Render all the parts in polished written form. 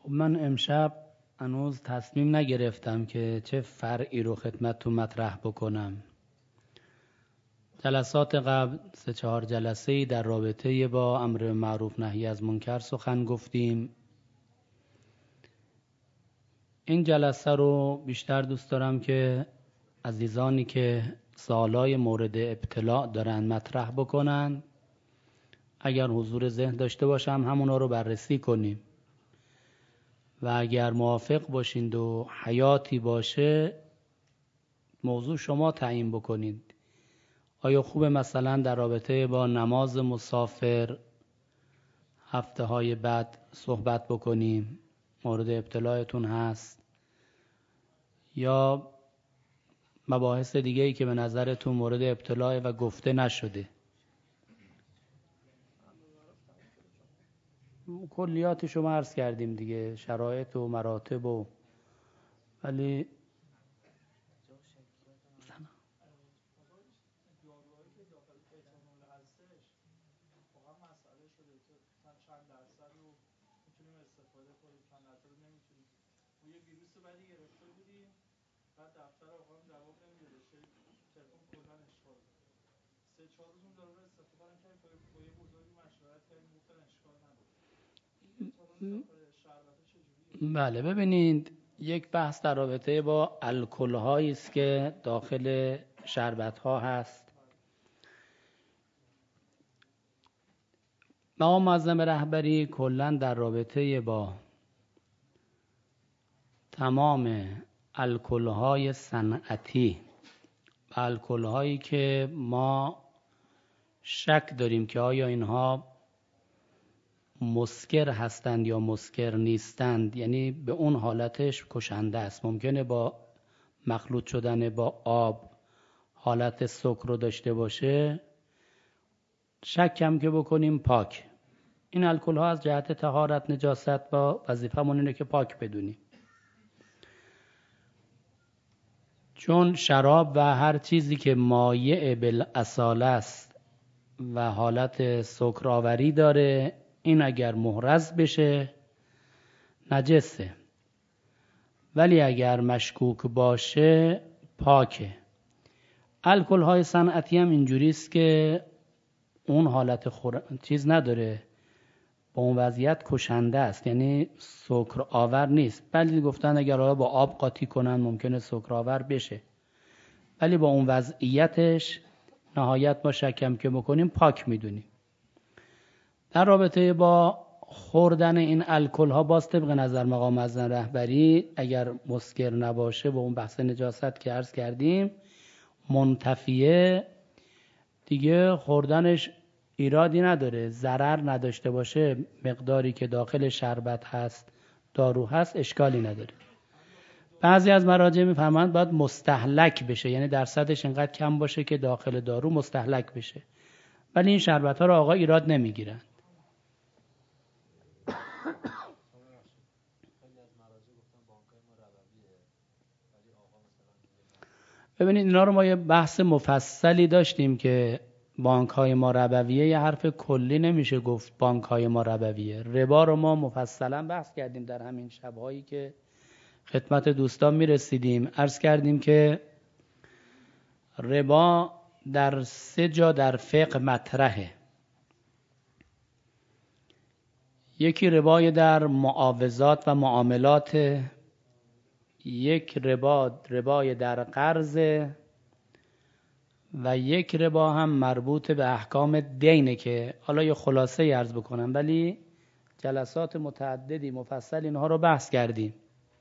من امشب هنوز تصمیم نگرفتم که چه فرعی رو خدمتتون مطرح بکنم. جلسات قبل 3-4 جلسه‌ای در رابطه با امر معروف نهی از منکر سخن گفتیم. این جلسه رو بیشتر دوست دارم که عزیزانی که سوالای مورد ابتلاع دارن مطرح بکنن. اگر حضور ذهن داشته باشم همونا رو بررسی کنیم و اگر موافق باشید و حیاتی باشه موضوع شما تعیین بکنید. آیا خوبه مثلا در رابطه با نماز مسافر هفته های بعد صحبت بکنیم؟ مورد ابتلاعتون هست؟ یا مباحث دیگه‌ای که به نظرتون مورد ابتلاع و گفته نشده؟ کلیات شما عرض کردیم دیگه، شرایط و مراتب و ولی بله ببینید، یک بحث در رابطه با الکل هایی است که داخل شربت ها هست. مقام معظم رهبری کلا در رابطه با تمام الکل های صنعتی و الکل هایی که ما شک داریم که آیا اینها مسکر هستند یا مسکر نیستند، یعنی به اون حالتش کشنده است، ممکنه با مخلوط شدن با آب حالت سکر رو داشته باشه، شک هم که بکنیم پاک. این الکل ها از جهت طهارت نجاست با وظیفه‌مون اینه که پاک بدونیم، چون شراب و هر چیزی که مایع بالاصاله است و حالت سکرآوری داره، این اگر محرز بشه نجسه، ولی اگر مشکوک باشه پاکه. الکل های صنعتی هم اینجوری است که اون حالت چیز نداره، با اون وضعیت کشنده است، یعنی سکرآور نیست. ولی گفتن اگر با آب قاطی کنن ممکنه سکرآور بشه، ولی با اون وضعیتش نهایت با شکم که بکنیم پاک میدونیم. در رابطه با خوردن این الکل ها باز طبق نظر مقام معظم رهبری اگر مسکر نباشه با اون بحث نجاست که عرض کردیم منتفیه، دیگه خوردنش ایرادی نداره، ضرر نداشته باشه، مقداری که داخل شربت هست دارو هست اشکالی نداره. بعضی از مراجع میفرمایند باید مستهلک بشه، یعنی درصدش اینقدر کم باشه که داخل دارو مستهلک بشه، ولی این شربت ها رو آقا ایراد نمیگیرن. ببینید اینا رو ما یه بحث مفصلی داشتیم که بانک های ما ربویه، یه حرف کلی نمیشه گفت بانک های ما ربویه. ربا رو ما مفصلا بحث کردیم در همین شبهایی که خدمت دوستان میرسیدیم. عرض کردیم که ربا در 3 جا در فقه مطرحه. یکی ربای در معاوضات و معاملات، یک ربای در قرض و یک ربا هم مربوط به احکام دینه که حالا یه خلاصه عرض بکنم، ولی جلسات متعددی مفصل اینها رو بحث کردیم.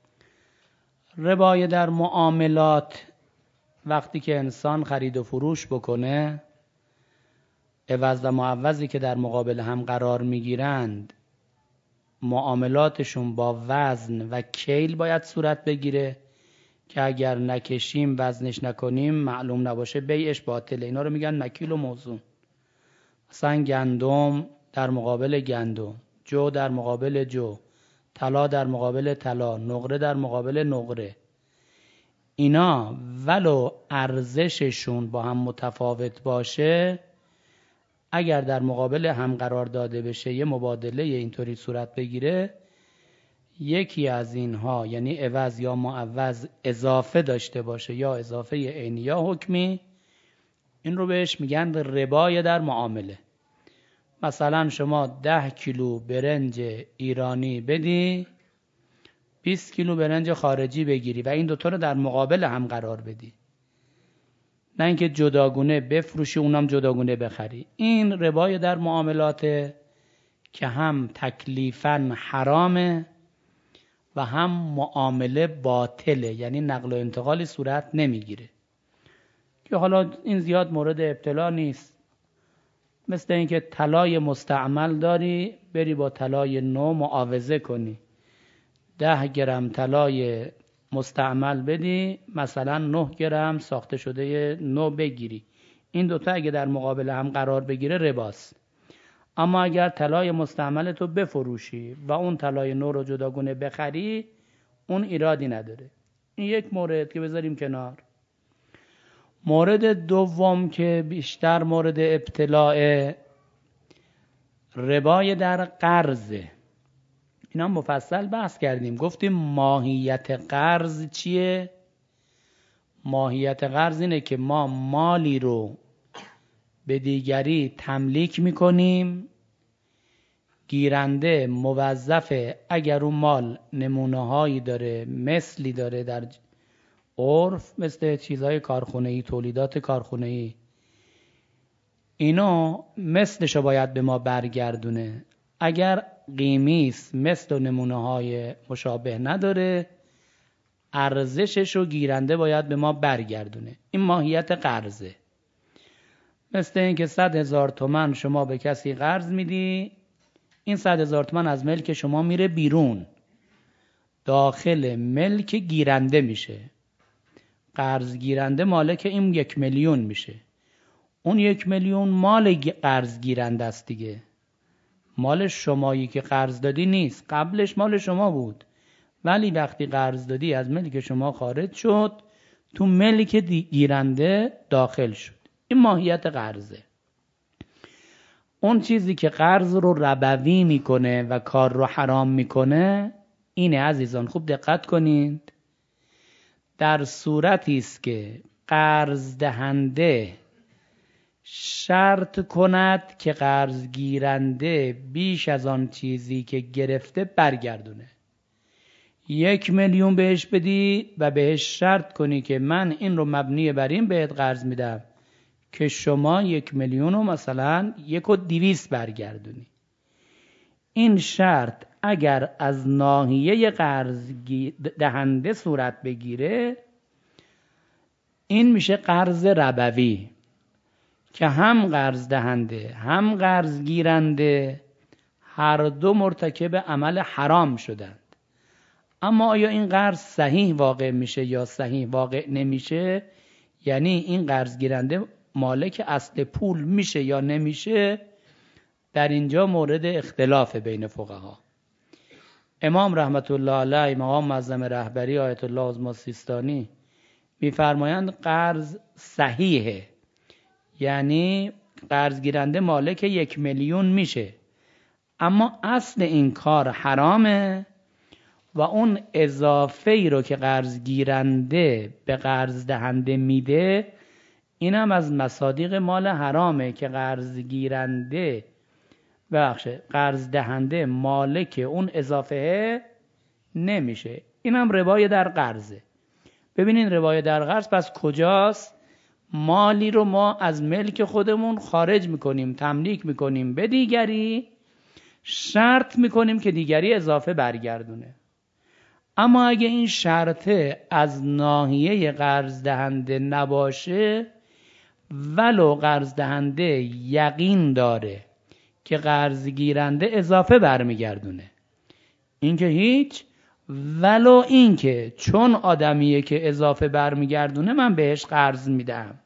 ربای در معاملات وقتی که انسان خرید و فروش بکنه، عوض و معوضی که در مقابل هم قرار میگیرند معاملاتشون با وزن و کیل باید صورت بگیره که اگر نکشیم وزنش نکنیم معلوم نباشه بیعش باطله. اینا رو میگن مکیل و موزون. مثلا گندم در مقابل گندم، جو در مقابل جو، طلا در مقابل طلا، نقره در مقابل نقره. اینا ولو ارزششون با هم متفاوت باشه، اگر در مقابل هم قرار داده بشه یه مبادله اینطوری صورت بگیره، یکی از اینها یعنی عوض یا معوض اضافه داشته باشه یا اضافه عینی یا حکمی، این رو بهش میگن ربای در معامله. مثلا شما 10 کیلو برنج ایرانی بدی، 20 کیلو برنج خارجی بگیری و این دوتا رو در مقابل هم قرار بدی، نه اینکه جداگونه بفروشی اونم جداگونه بخری. این ربای در معاملات که هم تکلیفاً حرامه و هم معامله باطله، یعنی نقل و انتقالی صورت نمیگیره، که حالا این زیاد مورد ابتلا نیست. مثل اینکه طلای مستعمل داری بری با طلای نو معاوضه کنی، 10 گرم طلای مستعمل بدی مثلا 9 گرم ساخته شده نو بگیری، این دوتا اگه در مقابل هم قرار بگیره رباست. اما اگر طلای مستعمل تو بفروشی و اون طلای نو رو جداگونه بخری، اون ایرادی نداره. این یک مورد که بذاریم کنار. مورد دوم که بیشتر مورد ابتلاء، ربای در قرض. اینا مفصل بحث کردیم، گفتیم ماهیت قرض چیه؟ ماهیت قرض اینه که ما مالی رو به دیگری تملیک میکنیم، گیرنده موظفه اگر اون مال نمونه هایی داره، مثلی داره در عرف، مثل چیزهای کارخونه‌ای، تولیدات کارخونه‌ای، اینو مثلشو باید به ما برگردونه. اگر قیمیست، مثل و نمونه های مشابه نداره، ارزششو گیرنده باید به ما برگردونه. این ماهیت قرضه. مثل این که 100,000 تومان شما به کسی قرض میدی، این 100,000 تومان از ملک شما میره بیرون، داخل ملک گیرنده میشه. قرض گیرنده مالک این 1,000,000 میشه. اون 1,000,000 مال قرض گیرنده است دیگه، مال شمایی که قرض دادی نیست، قبلش مال شما بود، ولی وقتی قرض دادی از ملک شما خارج شد، تو ملک گیرنده داخل شد. این ماهیت قرضه. اون چیزی که قرض رو ربوی میکنه و کار رو حرام میکنه اینه عزیزان، خوب دقت کنید. در صورتی است که قرض دهنده شرط کند که قرض گیرنده بیش از آن چیزی که گرفته برگردونه، 1,000,000 بهش بدی و بهش شرط کنی که من این رو مبنی بر این بهت قرض میدم که شما 1,000,000 رو مثلا 1,200,000 برگردونی. این شرط اگر از ناحیه قرض دهنده صورت بگیره، این میشه قرض ربوی که هم قرض دهنده هم قرض گیرنده هر دو مرتکب عمل حرام شدند. اما آیا این قرض صحیح واقع میشه یا صحیح واقع نمیشه، یعنی این قرض گیرنده مالک اصل پول میشه یا نمیشه، در اینجا مورد اختلاف بین فقها. امام رحمت الله علیه، مقام معظم رهبری آیت الله عظمی سیستانی میفرمایند قرض صحیحه، یعنی قرض گیرنده مالک 1,000,000 میشه، اما اصل این کار حرامه و اون اضافه ای رو که قرض گیرنده به قرض دهنده میده، اینم از مصادیق مال حرامه که قرض گیرنده قرض دهنده مالک اون اضافه نمیشه. اینم ربای در قرضه. ببینین ربای در قرض پس کجاست؟ مالی رو ما از ملک خودمون خارج میکنیم، تملیک میکنیم به دیگری، شرط میکنیم که دیگری اضافه برگردونه. اما اگه این شرطه از ناحیه قرض دهنده نباشه، ولو قرض دهنده یقین داره که قرض گیرنده اضافه برمیگردونه، این که هیچ، ولو این که چون آدمیه که اضافه برمیگردونه من بهش قرض میدم،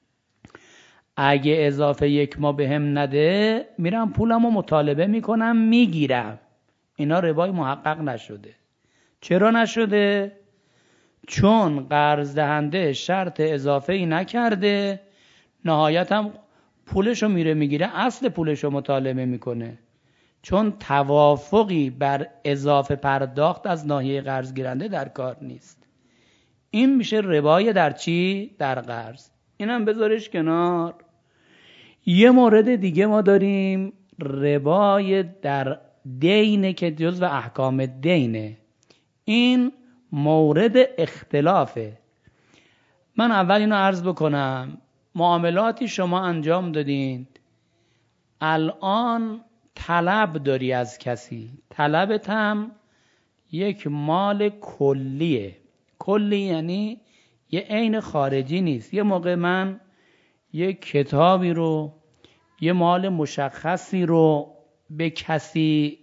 اگه اضافه 1 ماه بهم نده میرم پولمو مطالبه میکنم میگیرم. اینا ربای محقق نشده. چرا نشده؟ چون قرض دهنده شرط اضافه ای نکرده، نهایت هم پولشو میره میگیره، اصل پولشو مطالبه میکنه. چون توافقی بر اضافه پرداخت از ناحیه قرض گیرنده در کار نیست. این میشه ربای در چی؟ در قرض. اینم بذارش کنار. یه مورد دیگه ما داریم، ربای در دینه که جزو احکام دینه. این مورد اختلافه. من اول اینو عرض بکنم، معاملاتی شما انجام دادین، الان طلب داری از کسی، طلبت هم یک مال کلیه. کلی یعنی یه عین خارجی نیست. یه موقع من یه کتابی رو، یه مال مشخصی رو به کسی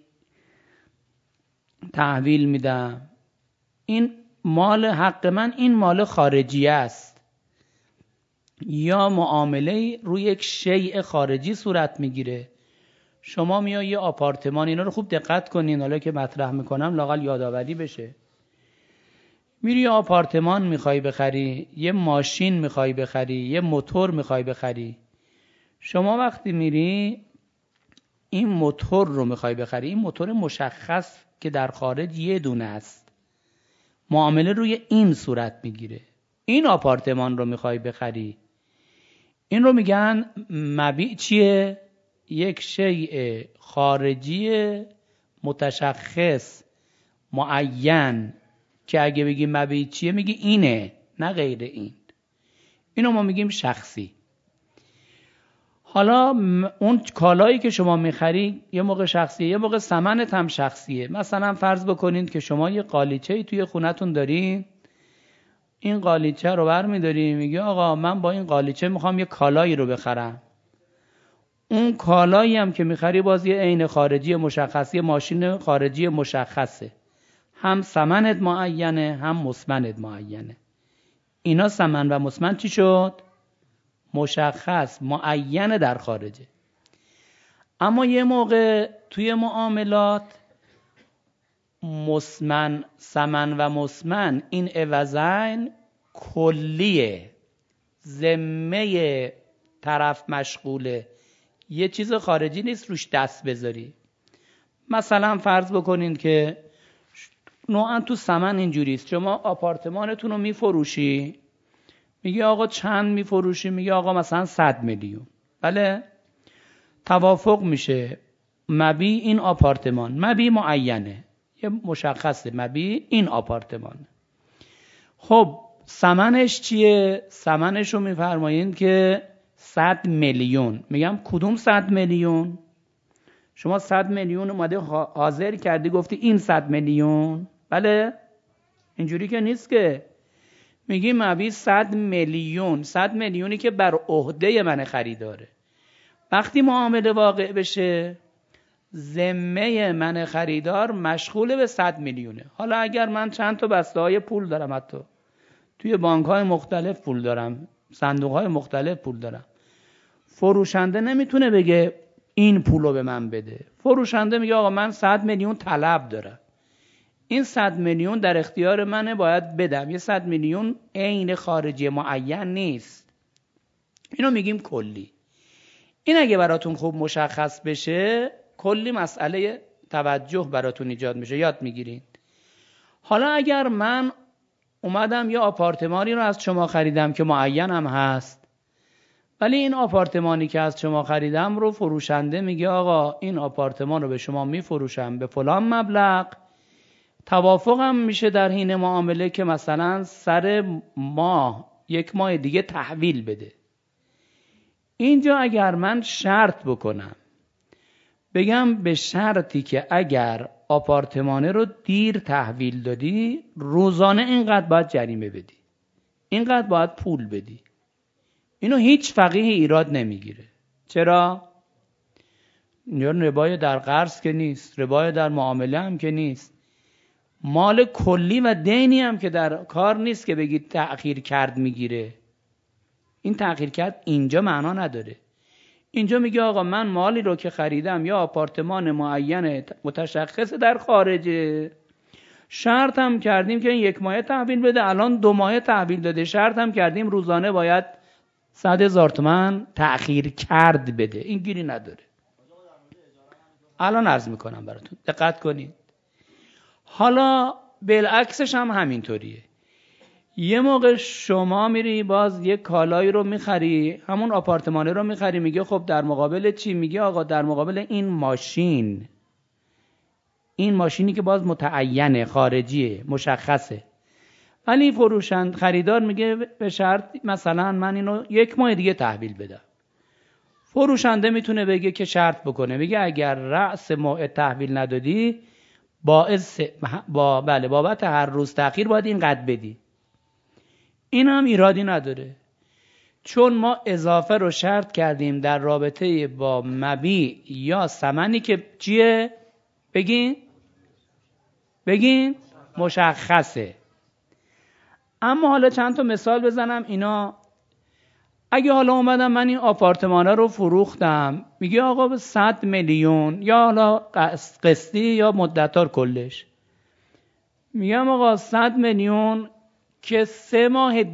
تحویل میدم، این مال حق من، این مال خارجی است. یا معامله روی یک شیء خارجی صورت میگیره. شما میای یه آپارتمان، اینا رو خوب دقت کنین حالا که مطرح میکنم لااقل یادآوری بشه. میری یه آپارتمان میخوای بخری، یه ماشین میخوای بخری، یه موتور میخوای بخری. شما وقتی میری این موتور رو میخوای بخری، این موتور مشخص که در خارج یه دونه است، معامله روی این صورت میگیره. این آپارتمان رو میخوای بخری، این رو میگن مبیع چیه؟ یک شیء خارجی متشخص معین که اگه بگی مبیع چیه میگی اینه، نه غیر این. اینو ما میگیم شخصی. حالا اون کالایی که شما میخری یه موقع شخصیه، یه موقع ثمنت هم شخصیه. مثلا فرض بکنید که شما یه قالیچه‌ای توی خونتون دارین، این قالیچه رو برمی‌داری میگی آقا من با این قالیچه میخوام یه کالایی رو بخرم. اون کالایی هم که میخری باز یه عین خارجی مشخصی، ماشین خارجی مشخصه، هم ثمنت معینه هم مسمنت معینه. اینا ثمن و مسمن چی شد؟ مشخص معین در خارجه. اما یه موقع توی معاملات مسمن، ثمن و مسمن این عوضین کلیه، ذمه طرف مشغوله، یه چیز خارجی نیست روش دست بذاری. مثلا فرض بکنین که نوعا تو ثمن اینجوریست، شما آپارتمانتون رو میفروشی، میگه آقا چند میفروشی؟ میگه آقا مثلا 100 میلیون. بله، توافق میشه مبیع این آپارتمان، مبیع معینه، یه مشخصه مبیع این آپارتمان. خب ثمنش چیه؟ ثمنش رو میفرمایین که 100 میلیون. میگم کدوم 100 میلیون؟ شما 100 میلیون اومده حاضر کردی گفتی این 100 میلیون. بله، اینجوری که نیست که. میگی مبیع 100 میلیون، 100 میلیونی که بر عهده من خریداره. وقتی معامله واقع بشه ذمه من خریدار مشغول به 100 میلیونه. حالا اگر من چند تا بسته های پول دارم، حتی توی بانک های مختلف پول دارم، صندوق های مختلف پول دارم، فروشنده نمیتونه بگه این پولو به من بده. فروشنده میگه آقا من 100 میلیون طلب دارم، این 100 میلیون در اختیار منه، باید بدم. یه 100 میلیون عین خارجی معین نیست. اینو میگیم کلی. این اگه براتون خوب مشخص بشه کلی مسئله توجه براتون ایجاد میشه، یاد میگیرید. حالا اگر من اومدم یه آپارتمانی رو از شما خریدم که معین هم هست، ولی این آپارتمانی که از شما خریدم رو فروشنده میگه آقا این آپارتمان رو به شما میفروشم به فلان مبلغ، توافق هم میشه در حین معامله که مثلا سر ماه، یک ماه دیگه تحویل بده. اینجا اگر من شرط بکنم بگم به شرطی که اگر آپارتمانه رو دیر تحویل دادی روزانه اینقدر باید جریمه بدی، اینقدر باید پول بدی، اینو هیچ فقیه ایراد نمیگیره. چرا؟ اینجا ربای در قرض که نیست، ربای در معامله هم که نیست، مال کلی و دینی هم که در کار نیست که بگید تأخیر کرد میگیره. این تأخیر کرد اینجا معنا نداره. اینجا میگه آقا من مالی رو که خریدم یا آپارتمان معین متشخص در خارجه، شرط هم کردیم که این 1 ماه تحویل بده، الان 2 ماه تحویل داده، شرط هم کردیم روزانه باید 100,000 تومان تأخیر کرد بده. این گیری نداره. الان عرض میکنم براتون، دقت کنید. حالا بالعکسش هم همینطوریه. یه موقع شما میری باز یه کالایی رو میخری، همون آپارتمانه رو میخری، میگه خب در مقابل چی؟ میگه آقا در مقابل این ماشین، این ماشینی که باز متعینه، خارجیه، مشخصه، ولی فروشند خریدار میگه به شرط مثلا من اینو 1 ماه دیگه تحویل بدم. فروشنده میتونه بگه که شرط بکنه، بگه اگر رأس موعد تحویل ندادی بابت هر روز تأخیر باید اینقدر بدی. این هم ایرادی نداره، چون ما اضافه رو شرط کردیم در رابطه با مبیع یا ثمنی که چیه؟ بگین مشخصه. اما حالا چند تا مثال بزنم. اینا اگه حالا اومدم من این آپارتمانه رو فروختم، میگه آقا به 100 میلیون یا حالا قسطی یا مدتار کلش، میگم آقا 100 میلیون که 3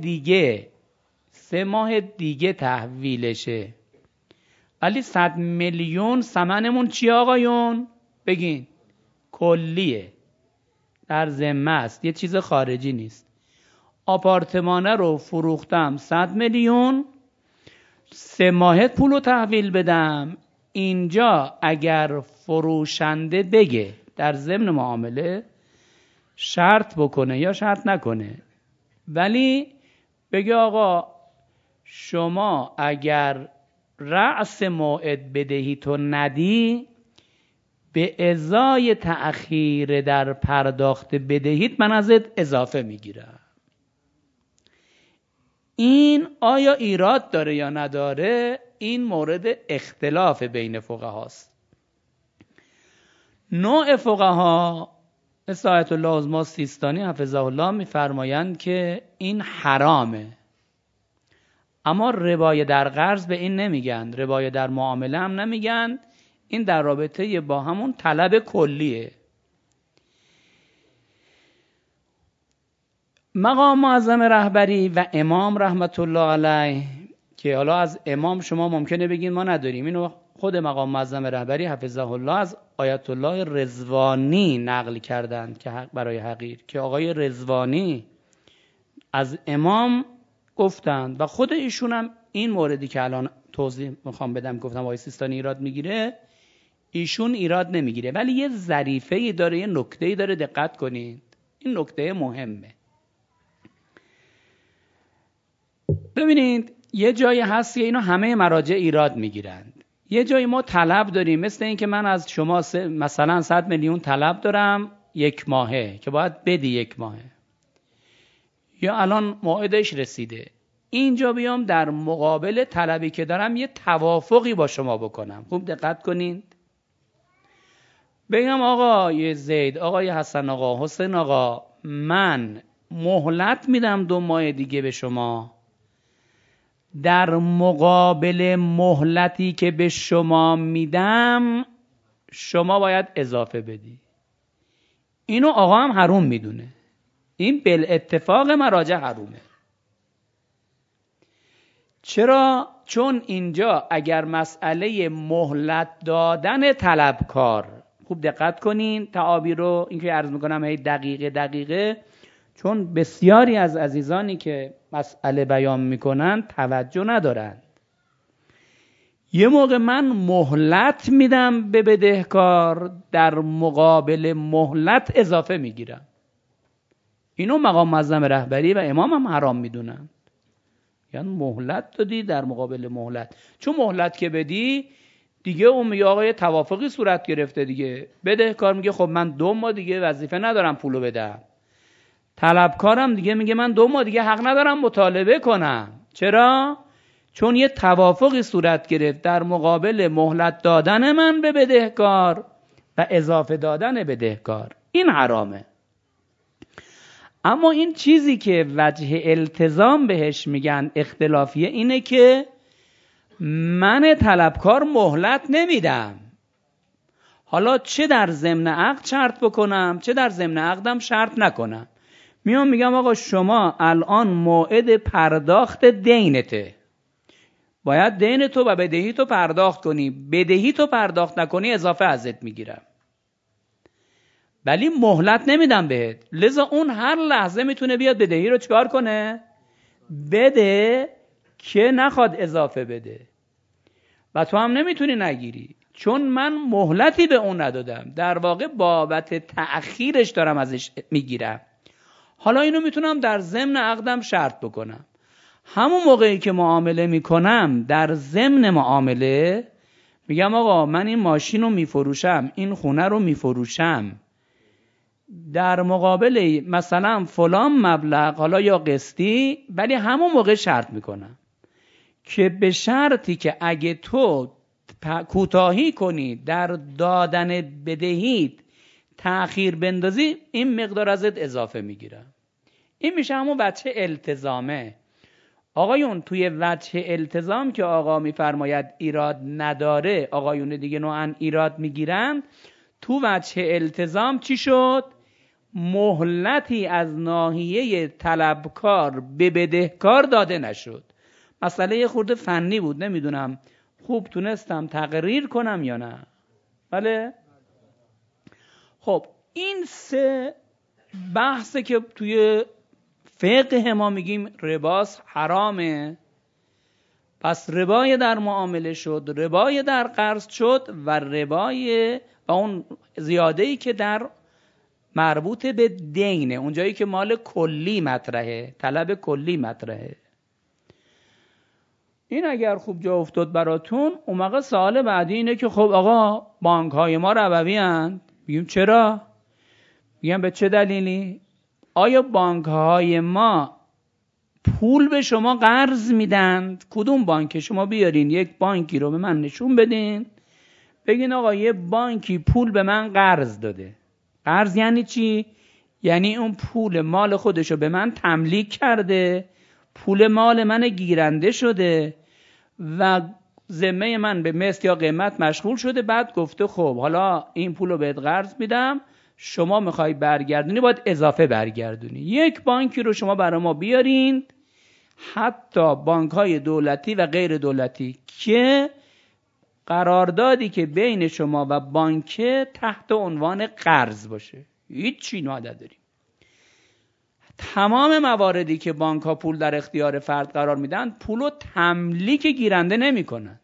ماه دیگه تحویلشه، ولی 100 میلیون ثمنمون چیه آقایون؟ بگین. کلیه، در ذمه است، یه چیز خارجی نیست. آپارتمانه رو فروختم 100 میلیون، 3 ماه پولو تحویل بدم. اینجا اگر فروشنده بگه در ضمن معامله شرط بکنه یا شرط نکنه، ولی بگه آقا شما اگر رأس موعد بدهی تو ندی، به ازای تأخیر در پرداخت بدهیت من ازت اضافه میگیرم. این آیا ایراد داره یا نداره؟ این مورد اختلاف بین فقهاست. نوع فقها مثل آیت الله عظمی سیستانی حفظه الله میفرمایند که این حرامه، اما ربای در قرض به این نمیگن، ربای در معامله هم نمیگن. این در رابطه با همون طلب کلیه. مقام معظم رهبری و امام رحمت الله علیه، که حالا از امام شما ممکنه بگین ما نداریم، اینو خود مقام معظم رهبری حفظه الله از آیت الله رضوانی نقل کردند که برای حقیر، که آقای رضوانی از امام گفتند و خود ایشون هم این موردی که الان توضیح میخوام بدم، گفتم آقای سیستانی ایراد میگیره، ایشون ایراد نمیگیره، ولی یه ظریفه‌ای داره، یه نکته‌ای داره، دقت کنید، این نکته مهمه. ببینید یه جایی هست که اینو همه مراجع ایراد میگیرند. یه جایی ما طلب داریم، مثل این که من از شما مثلا 100 میلیون طلب دارم 1 ماهه که باید بدی 1 ماهه، یا الان موعدش رسیده، اینجا بیام در مقابل طلبی که دارم یه توافقی با شما بکنم. خوب دقت کنید، بگم آقای زید، آقای حسن آقا، حسین آقا، من مهلت میدم 2 ماه دیگه به شما، در مقابل مهلتی که به شما میدم شما باید اضافه بدی. اینو آقا هم حروم میدونه، این بالاتفاق مراجع حرومه. چرا؟ چون اینجا اگر مسئله مهلت دادن طلبکار، خوب دقت کنین تعابیر رو، این که عرض میکنم هی دقیقه، چون بسیاری از عزیزانی که مسئله بیان میکنن توجه ندارند. یه موقع من مهلت میدم به بدهکار، در مقابل مهلت اضافه میگیرم. اینو مقام معظم رهبری و امام هم حرام میدونن. یعنی مهلت دادی در مقابل مهلت، چون مهلت که بدی دیگه اون میگه آقای توافقی صورت گرفته دیگه. بدهکار میگه خب من 2 ماه دیگه وظیفه ندارم پولو بدم، طلبکارم دیگه میگه من 2 ماه دیگه حق ندارم مطالبه کنم. چرا؟ چون یه توافقی صورت گرفت در مقابل مهلت دادن من به بدهکار و اضافه دادن بدهکار، این حرامه. اما این چیزی که وجه التزام بهش میگن اختلافیه، اینه که من طلبکار مهلت نمیدم، حالا چه در ضمن عقد شرط بکنم چه در ضمن عقدم شرط نکنم. میام میگم آقا شما الان موعد پرداخت دینته، باید دین تو و بدهی تو پرداخت کنی. بدهی تو پرداخت نکنی اضافه ازت میگیرم، ولی مهلت نمیدم بهت. لذا اون هر لحظه میتونه بیاد بدهی رو چکار کنه؟ بده که نخواد اضافه بده، و تو هم نمیتونی نگیری، چون من مهلتی به اون ندادم، در واقع بابت تأخیرش دارم ازش میگیرم. حالا اینو میتونم در ضمن عقدم شرط بکنم. همون موقعی که معامله میکنم در ضمن معامله میگم آقا من این ماشین رو میفروشم، این خونه رو میفروشم، در مقابل مثلا فلان مبلغ، حالا یا قسطی، ولی همون موقع شرط میکنم که به شرطی که اگه تو کوتاهی کنی در دادن بدهیت، تأخیر بندازی، این مقدار ازت اضافه میگیرم. این میشه همون وجه التزامه. آقایون توی وجه التزام که آقا میفرماید ایراد نداره، آقایون دیگه نوعا ایراد میگیرن، تو وجه التزام چی شد؟ مهلتی از ناحیه طلبکار به بدهکار داده نشد. مسئله یه خورده فنی بود، نمیدونم خوب تونستم تقریر کنم یا نه. بله؟ خب این سه بحثه که توی فقه ما میگیم رباس حرامه. پس ربای در معامله شد، ربای در قرض شد، و ربای و اون زیاده‌ای که در مربوط به دینه، اونجایی که مال کلی مطرحه، طلب کلی مطرحه. این اگر خوب جا افتاد براتون، اون موقع سوال بعدی اینه که خب آقا بانک های ما ربوی هستند. بگیم چرا؟ بگیم به چه دلیلی؟ آیا بانک های ما پول به شما قرض میدند؟ کدوم بانک؟ شما بیارین یک بانکی رو به من نشون بدین، بگین آقا یه بانکی پول به من قرض داده. قرض یعنی چی؟ یعنی اون پول مال خودشو به من تملیک کرده، پول مال من گیرنده شده و ذمه من به مثل یا قیمت مشغول شده، بعد گفته خب حالا این پول رو بهت قرض میدم، شما میخوای برگردونی باید اضافه برگردونی. یک بانکی رو شما برای ما بیارین، حتی بانک های دولتی و غیر دولتی، که قراردادی که بین شما و بانک تحت عنوان قرض باشه، هیچ چی نداریم. تمام مواردی که بانک ها پول در اختیار فرد قرار میدن، پولو تملیک گیرنده نمی کنند.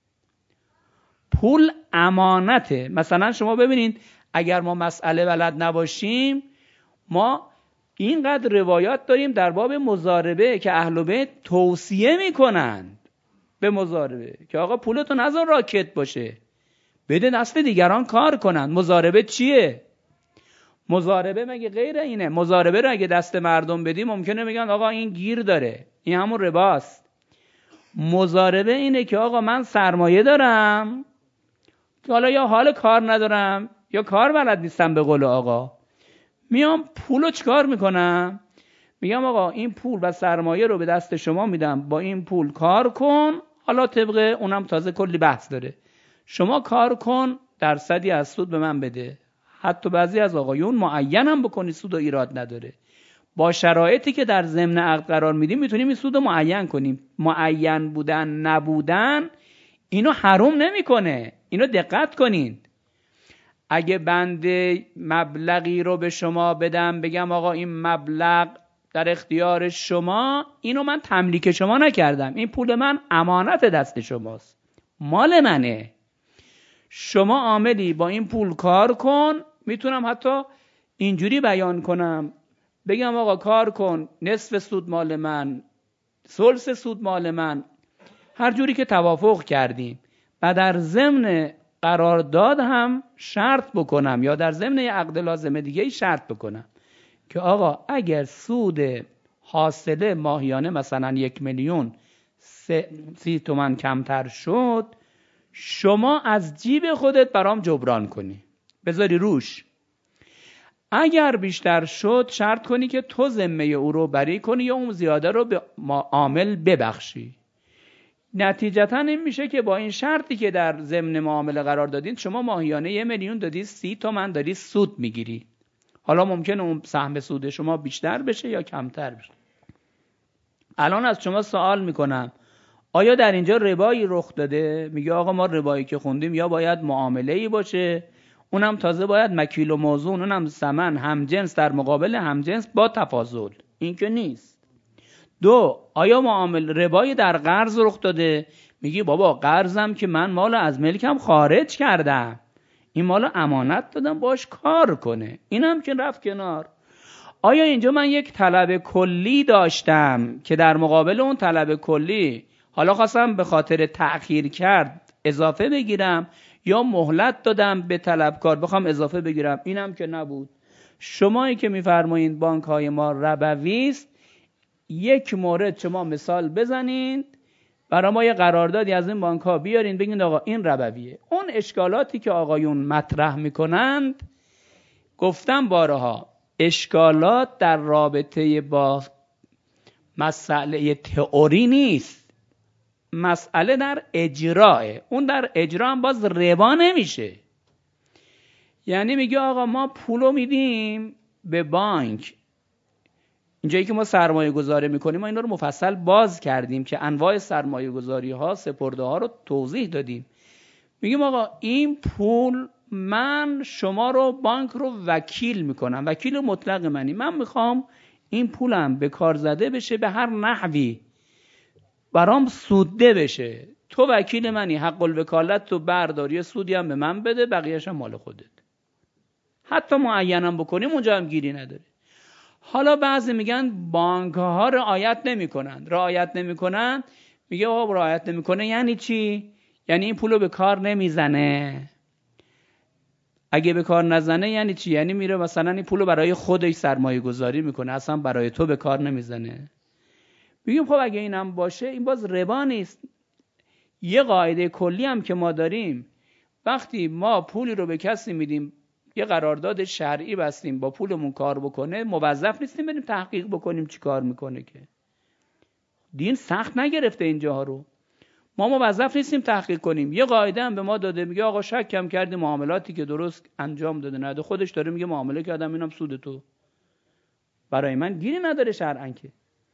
پول امانته. مثلا شما ببینید اگر ما مسئله بلد نباشیم، ما اینقدر روایات داریم در باب مضاربه که اهل بیت توصیه میکنند به مضاربه که آقا پولتون نذار راکت باشه، بده دست دیگران کار کنند. مضاربه چیه؟ مضاربه مگه غیر اینه؟ مضاربه رو اگه دست مردم بدی ممکنه بگن آقا این گیر داره، این همون رباست. مضاربه اینه که آقا من سرمایه دارم که حالا یا حال کار ندارم یا کار بلد نیستم، به قول آقا میام پولو چکار میکنم؟ میگم آقا این پول و سرمایه رو به دست شما میدم، با این پول کار کن. حالا طبق اونم تازه کلی بحث داره، شما کار کن، درصدی از سود به من بده. حتی بعضی از آقایون معین هم بکنی، سود و ایراد نداره. با شرایطی که در ضمن عقد قرار میدیم میتونیم این سود رو معین کنیم. معین بودن نبودن اینو حرام نمیکنه. اینو دقت کنین. اگه بنده مبلغی رو به شما بدم، بگم آقا این مبلغ در اختیار شما، اینو من تملیک شما نکردم، این پول من امانت دست شماست، مال منه، شما عاملی با این پول کار کن. میتونم حتی اینجوری بیان کنم، بگم آقا کار کن، نصف سود مال من، ثلث سود مال من، هر جوری که توافق کردیم. و در ضمن قرارداد هم شرط بکنم، یا در ضمن عقد لازمه دیگه شرط بکنم که آقا اگر سود حاصله ماهیانه مثلا 1,030,000 تومان کمتر شد، شما از جیب خودت برام جبران کنی، بذاری روش. اگر بیشتر شد شرط کنی که تو ذمه او رو بری کنی یا اون زیاده رو به عامل ببخشی. نتیجتا این میشه که با این شرطی که در ضمن معامله قرار دادین، شما ماهیانه 1,000,000 دادی، 30 تومن داری سود میگیری. حالا ممکنه اون سهم سود شما بیشتر بشه یا کمتر بشه. الان از شما سوال میکنم، آیا در اینجا ربایی رخ داده؟ میگه آقا ما ربایی که خوندیم یا باید معامله‌ای باشه، اونم تازه باید مکیل و موزون، اونم ثمن همجنس در مقابل همجنس با تفاضل. این که نیست. 2. آیا ربایی در قرض رخ داده؟ میگی بابا قرضم که من مال از ملکم خارج کردم، این مال امانت دادم باش کار کنه، اینم که رفت کنار. آیا اینجا من یک طلب کلی داشتم که در مقابل اون طلب کلی حالا خواستم به خاطر تأخیر کرد اضافه بگیرم، یا مهلت دادم به طلبکار بخوام اضافه بگیرم؟ اینم که نبود. شمایی که میفرمایید بانک های ما ربوی است، یک مورد شما مثال بزنید برای ما، یه قراردادی از این بانک ها بیارین بگید آقا این ربویه. اون اشکالاتی که آقایون مطرح میکنند، گفتم بارها، اشکالات در رابطه با مسئله تئوری نیست، مسئله در اجراه. اون در اجرا هم باز ربا نمیشه. یعنی میگه آقا ما پولو میدیم به بانک، اینجایی که ما سرمایه گذاری میکنیم ما اینا رو مفصل باز کردیم که انواع سرمایه گذاری ها، سپرده ها رو توضیح دادیم. میگیم آقا این پول من شما رو بانک رو وکیل میکنم، وکیل مطلق منی، من میخوام این پولم به کار زده بشه به هر نحوی برام سوده بشه، تو وکیل منی، حق الوکالت تو برداری، سودی هم به من بده، بقیه‌اش هم مال خودت. حتی معینم بکنیم اونجا هم گیری نداره. حالا بعضی میگن بانک ها رعایت نمیکنن. میگه آقا رعایت نمیکنه یعنی چی؟ یعنی این پولو به کار نمیزنه. اگه به کار نزنه یعنی چی؟ یعنی میره مثلا این پولو برای خودش سرمایه گذاری میکنه، اصلا برای تو به کار نمیزنه. میگیم خب اگه اینم باشه این باز ربا نیست. یه قاعده کلی هم که ما داریم، وقتی ما پولی رو به کسی میدیم، یه قرارداد شرعی بستیم با پولمون کار بکنه، موظف نیستیم بریم تحقیق بکنیم چی کار میکنه. که دین سخت نگرفته اینجاها رو، ما موظف نیستیم تحقیق کنیم. یه قاعده هم به ما داده، میگه آقا شک کم کردی معاملاتی که درست انجام داده نده، خودش داره میگه معامله کردم اینم سود تو، برای من گیری نداره شرعاً. که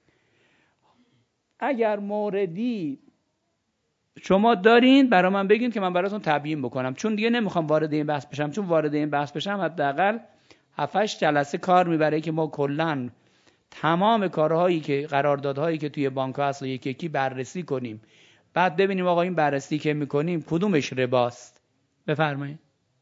اگر موردی شما دارین برای من بگین که من براتون تبیین بکنم، چون دیگه نمیخوام وارد این بحث بشم، چون وارد این بحث بشم حداقل 7-8 جلسه کار میبره که ما کلاً تمام کارهایی که قراردادهایی که توی بانک هست رو یکی یکی بررسی کنیم، بعد ببینیم آقا این بررسی که میکنیم کدومش رباست. بفرمایید.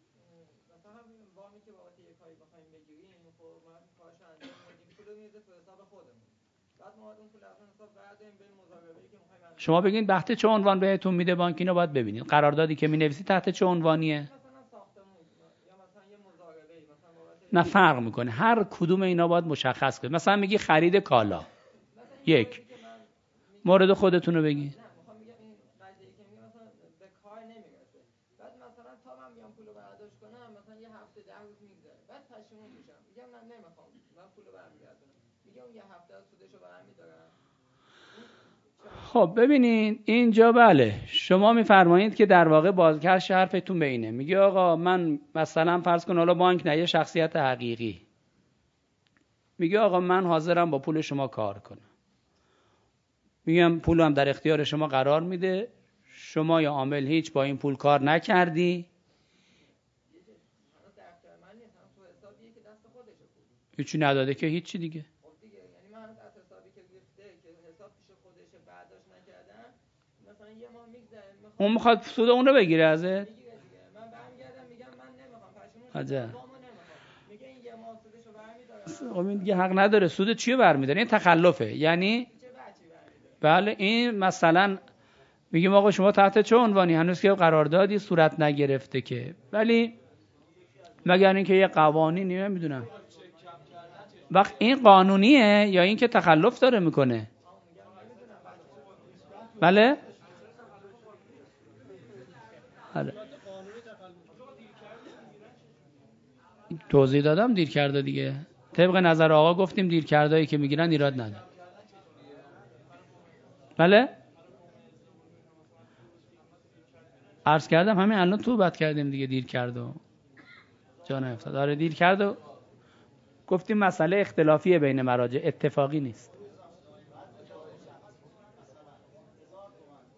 شما بگین تحت چه عنوان بهتون میده بانک، اینو باید ببینید. قراردادی که مینویسی تحت چه عنوانیه؟ نه فرق میکنه، هر کدوم اینا باید مشخص کنید. مثلا میگی خرید کالا، یک مورد خودتون رو بگید. خب ببینین اینجا بله شما میفرمایید که در واقع بازگشت حرفتون به اینه. میگه آقا من مثلا فرض کن حالا بانک نه، یه شخصیت حقیقی میگه آقا من حاضرم با پول شما کار کنم، میگم پولم در اختیار شما قرار میده، شما یا عامل هیچ با این پول کار نکردی، هیچی نداده که هیچی دیگه. اون میخواد سود اون رو بگیره ازت. من برمیگردم میگم من نمیخوام، عجب میگه این یه ماه سودشو برمیدارم. این دیگه حق نداره، سود چی رو برمیداره؟ این تخلفه. یعنی بله این مثلا میگیم آقا شما تحت چه عنوانی، هنوز که قراردادی صورت نگرفته که، ولی مگر اینکه یه قوانینی نمیدونم وقت این قانونیه یا این که تخلف داره میکنه. بله توضیح دادم دیر کرده دیگه، طبق نظر آقا گفتیم دیر کردهایی که میگیرن ایراد نداره. بله عرض کردم همین الان تو بد کردیم دیگه، دیر کرده و جا نیفتاد. داره دیر کرده و گفتیم مسئله اختلافیه بین مراجع، اتفاقی نیست.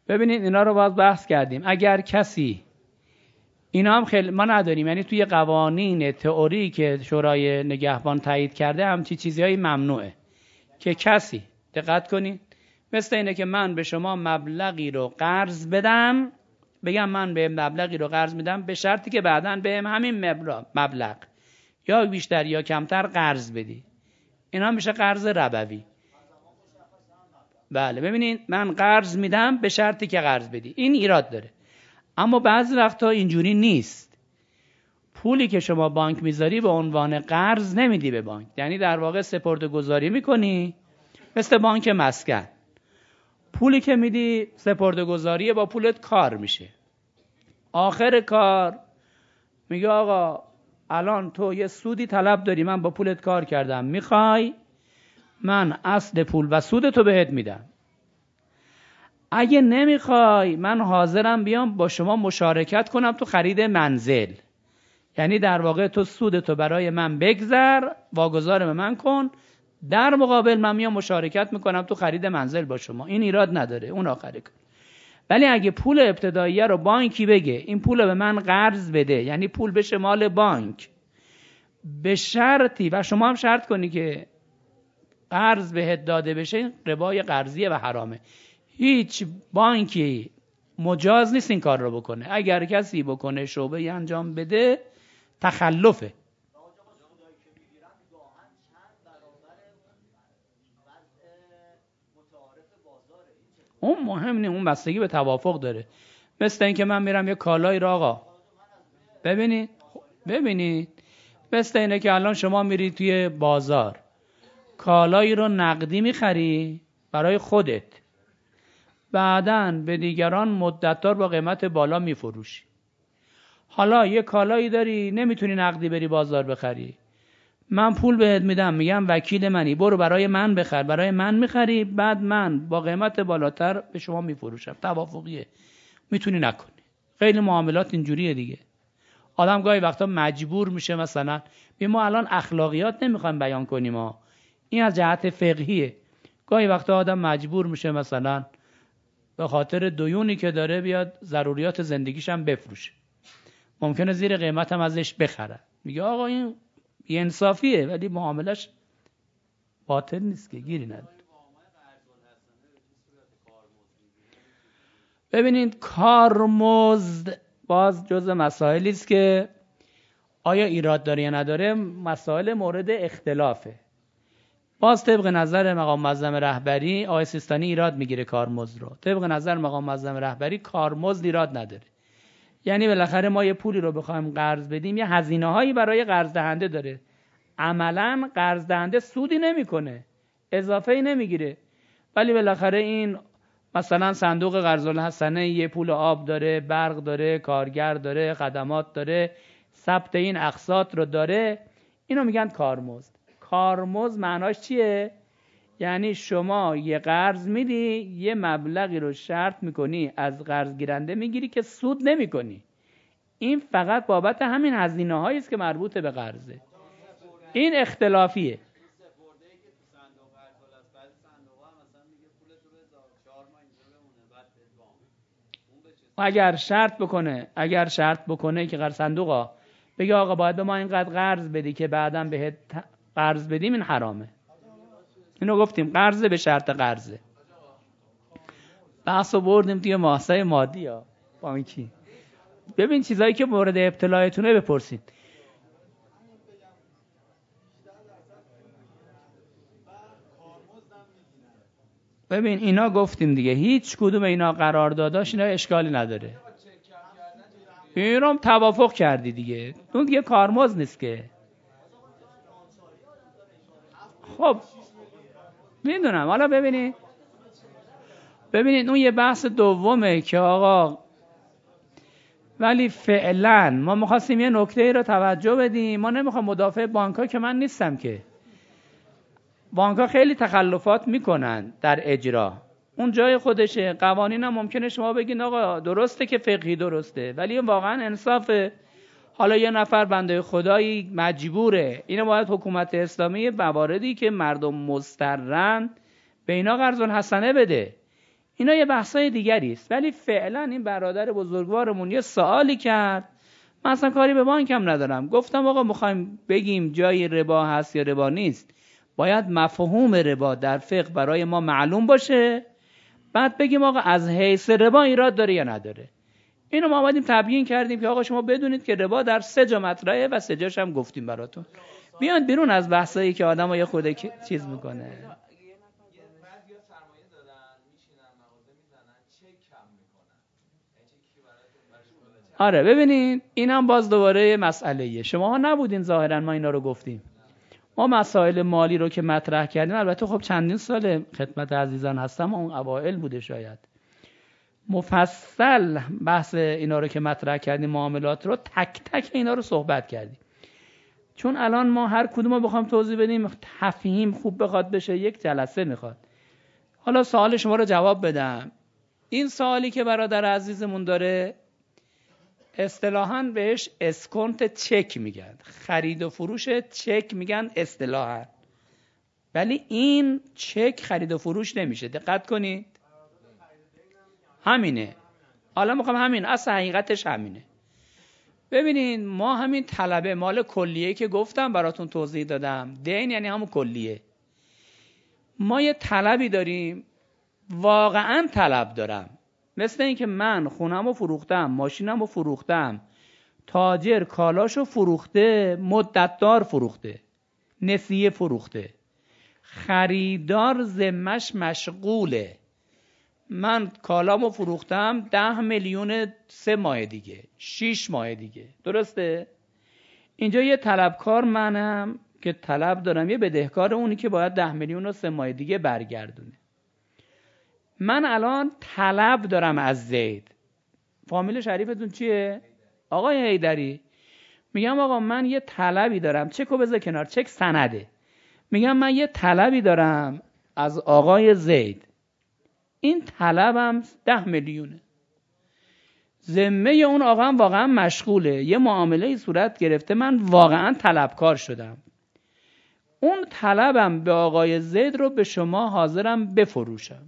ببینید اینا رو باز بحث کردیم. اگر کسی اینا هم خیلی ما نداریم، یعنی توی قوانین تئوری که شورای نگهبان تایید کرده همچی چیزهایی ممنوعه که کسی، دقت کنید، مثل اینه که من به شما مبلغی رو قرض بدم، بگم من به مبلغی رو قرض میدم به شرطی که بعداً بهم همین مبلغ یا بیشتر یا کمتر قرض بدی. اینا میشه قرض ربوی. بله ببینید من قرض میدم به شرطی که قرض بدی، این ایراد داره. اما بعضی وقتا اینجوری نیست. پولی که شما بانک میذاری به عنوان قرض نمیدی به بانک، یعنی در واقع سپرده‌گذاری میکنی، مثل بانک مسکن. پولی که میدی سپرده‌گذاری با پولت کار میشه. آخر کار میگه آقا الان تو یه سودی طلب داری، من با پولت کار کردم، میخوای؟ من اصل پول و سود تو بهت میدم. اگه نمیخوای من حاضرم بیام با شما مشارکت کنم تو خرید منزل. یعنی در واقع تو سودتو برای من بگذر، واگذار به من کن، در مقابل من میام مشارکت میکنم تو خرید منزل با شما. این ایراد نداره، اون آخره کن. ولی اگه پول ابتداییه رو بانکی بگه این پول به من قرض بده، یعنی پول بشه مال بانک به شرطی، و شما هم شرط کنی که قرض بهت داده بشه، ربای قرضیه و حرامه. هیچ بانکی مجاز نیست این کار رو بکنه. اگر کسی بکنه شعبه انجام بده تخلفه. اون مهم نیست، اون بستگی به توافق داره. مثل این که من میرم یه کالایی رو آقا ببینید مثل اینه که الان شما میری توی بازار کالایی رو نقدی میخری برای خودت، بعدن به دیگران مدت‌دار با قیمت بالا میفروشی. حالا یه کالایی داری نمیتونی نقدی بری بازار بخری، من پول بهت میدم، میگم وکیل منی، برو برای من بخر، برای من میخری، بعد من با قیمت بالاتر به شما میفروشم. توافقیه، میتونی نکنی. خیلی معاملات اینجوریه دیگه. آدم گاهی وقتا مجبور میشه، مثلا ما الان اخلاقیات نمیخوایم بیان کنیم ها، این از جهت فقهیه. گاهی وقتا آدم مجبور میشه مثلا به خاطر دیونی که داره بیاد ضروریات زندگیش هم بفروشه، ممکنه زیر قیمت هم ازش بخره. میگه آقا این انصافیه ولی معاملش باطل نیست که، گیری نداره. ببینید کارمزد باز جزء مسائلی است که آیا ایراد داره یا نداره، مسائل مورد اختلافه. باز طبق نظر مقام معظم رهبری آقای سیستانی ایراد میگیره کارمزد رو، طبق نظر مقام معظم رهبری کارمزد ایراد نداره. یعنی بالاخره ما یه پولی رو بخوایم قرض بدیم، یه هزینه‌هایی برای قرض دهنده داره. عملاً قرض دهنده سودی نمیکنه، اضافه‌ای نمیگیره، ولی بالاخره این مثلا صندوق قرض الحسنه یه پول آب داره، برق داره، کارگر داره، خدمات داره، ثبت این اقساط رو داره، اینو میگن کارمزد. کارمزد معناش چیه؟ یعنی شما یه قرض میدی، یه مبلغی رو شرط میکنی از قرض گیرنده میگیری که سود نمیکنی. این فقط بابت همین هزینه‌هایی است که مربوط به قرضه. این اختلافیه. اگر شرط بکنه که قرض صندوقا بگه آقا باید به ما اینقدر قرض بدی که بعداً بهت قرض بدیم، این حرامه. اینو گفتیم قرضه به شرط قرضه. بحثو بردیم توی مؤسسه مادی ها بانکی. ببین چیزایی که مورد ابتلایتونه بپرسید. ببین اینا گفتیم دیگه، هیچ کدوم اینا قرارداداش اینا اشکالی نداره. اینم توافق کردی دیگه، اون دیگه کارمزد نیست که. خب میدونم. حالا ببینید اون یه بحث دومه که آقا، ولی فعلا ما می‌خواستیم یه نکته رو توجه بدیم. ما نمیخوام مدافع بانک‌ها که من نیستم که، بانک‌ها خیلی تخلفات میکنن در اجرا، اون جای خودشه. قوانین هم ممکنه شما بگین آقا درسته که فقهی درسته، ولی واقعا انصافه. حالا یه نفر بنده خدایی مجبوره، اینو باید حکومت اسلامی مواردی که مردم مضطرن به اینا قرض الحسنه بده. اینا یه بحثای دیگری است. ولی فعلا این برادر بزرگوارمون یه سوالی کرد، من اصلا کاری به بانک هم ندارم. گفتم آقا میخوایم بگیم جای ربا هست یا ربا نیست، باید مفهوم ربا در فقه برای ما معلوم باشه، بعد بگیم آقا از حیث ربا ایراد داره یا نداره. اینو ما اومدیم تبیین کردیم که آقا شما بدونید که ربا در 3 جا مطرحه و 3 جاش هم گفتیم براتون. بیان بیرون از بحثایی که آدمو یه خورده چیز میکنه. آره ببینین این هم باز دوباره مسئله‌ایه. شما ها نبودین ظاهرا ما اینا رو گفتیم. ما مسائل مالی رو که مطرح کردیم، البته خب چندین سال خدمت عزیزان هستم، اون اوائل بوده شاید، مفصل بحث اینا رو که مطرح کردیم، معاملات رو تک تک اینا رو صحبت کردیم. چون الان ما هر کدوم رو بخوام توضیح بدیم تفهیم خوب بخواد بشه یک جلسه میخواد. حالا سوال شما رو جواب بدم. این سوالی که برادر عزیزمون داره اصطلاحاً بهش اسکونت چک میگن، خرید و فروش چک میگن اصطلاحاً، ولی این چک خرید و فروش نمیشه. دقت کنید، همینه. حالا میخوام همین اصل حقیقتش همینه. ببینین ما همین طلبه مال کلیه که گفتم براتون توضیح دادم، دین یعنی همون کلیه. ما یه طلبی داریم، واقعاً طلب دارم، مثل این که من خونمو فروختم، ماشینمو فروختم، تاجر کالاشو فروخته، مدتدار فروخته، نسیه فروخته، خریدار ذمش مشغوله. من کالامو فروختم 10 میلیون 3 ماه دیگه، 6 ماه دیگه، درسته؟ اینجا یه طلبکار منم که طلب دارم، یه بدهکار اونی که باید 10 میلیون و 3 ماه دیگه برگردونه. من الان طلب دارم از زید. فامیل شریفتون چیه؟ آقای حیدری. میگم آقا من یه طلبی دارم، چکو بذار کنار، چک سنده. میگم من یه طلبی دارم از آقای زید، این طلبم 10 میلیونه. ذمه اون آقا هم واقعا مشغوله، یه معامله صورت گرفته، من واقعا طلبکار شدم. اون طلبم به آقای زید رو به شما حاضرم بفروشم،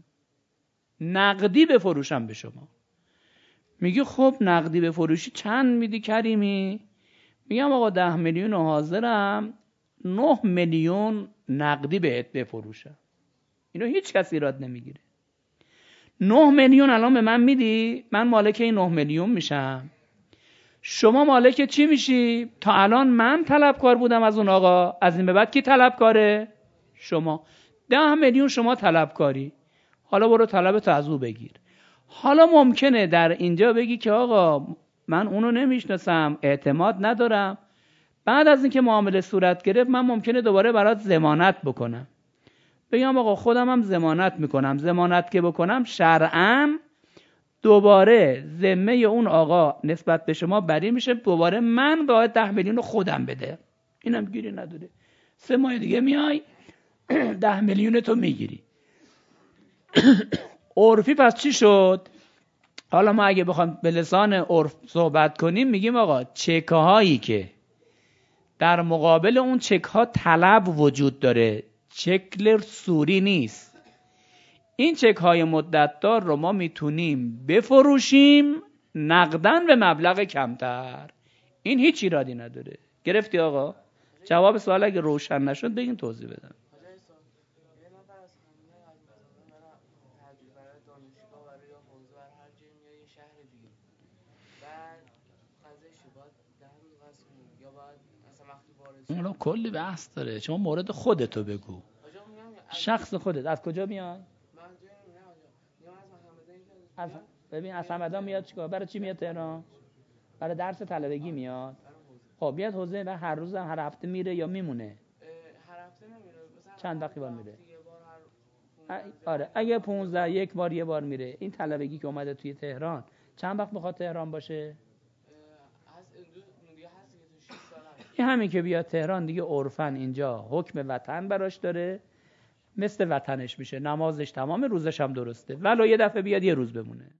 نقدی بفروشم به شما. میگی خب نقدی بفروشی چند میدی کریمی؟ میگم آقا 10 میلیون حاضرم 9 میلیون نقدی بهت بفروشم. اینو هیچ کسی ایراد نمیگیره. 9 میلیون الان به من میدی، من مالک این 9 میلیون میشم. شما مالک چی میشی؟ تا الان من طلبکار بودم از اون آقا، از این به بعد کی طلبکاره؟ شما. 10 میلیون شما طلبکاری، حالا برو طلبتو از او بگیر. حالا ممکنه در اینجا بگی که آقا من اونو نمیشناسم، اعتماد ندارم، بعد از اینکه معامله صورت گرفت من ممکنه دوباره برات ضمانت بکنم. بگم آقا خودم هم ضمانت میکنم. ضمانت که بکنم شرعاً دوباره ذمه اون آقا نسبت به شما بری میشه، دوباره من باید 10 میلیون خودم بده. اینم گیری نداره. 3 ماه دیگه میای 10 میلیون تو میگیری. عرفی پس چی شد؟ حالا ما اگه بخوام به لسان عرف صحبت کنیم میگیم آقا چک هایی که در مقابل اون چک ها طلب وجود داره، شکل سوری نیست، این چک های مدتدار رو ما میتونیم بفروشیم نقدن به مبلغ کمتر. این هیچ ایرادی نداره. گرفتی آقا؟ جواب سوال اگه روشن نشد بگین توضیح بدم. اونو کلی بحث داره. شما مورد خودتو بگو، شخص خودت. از کجا میاد؟ ببین از همدان میاد. چیکار؟ برای چی میاد تهران؟ برای درس طلبگی میاد. خب میاد حوزه و هر روز هر هفته میره یا میمونه؟ هر هفته نمیره، چند وقتی بار میره؟ آره اگه 15 یک بار یه بار میره. این طلبگی که اومده توی تهران چند وقت میخواد تهران باشه؟ این همین که بیاد تهران دیگه عرفن اینجا حکم وطن براش داره، مثل وطنش میشه، نمازش تمام، روزش هم درسته، ولو یه دفعه بیاد یه روز بمونه.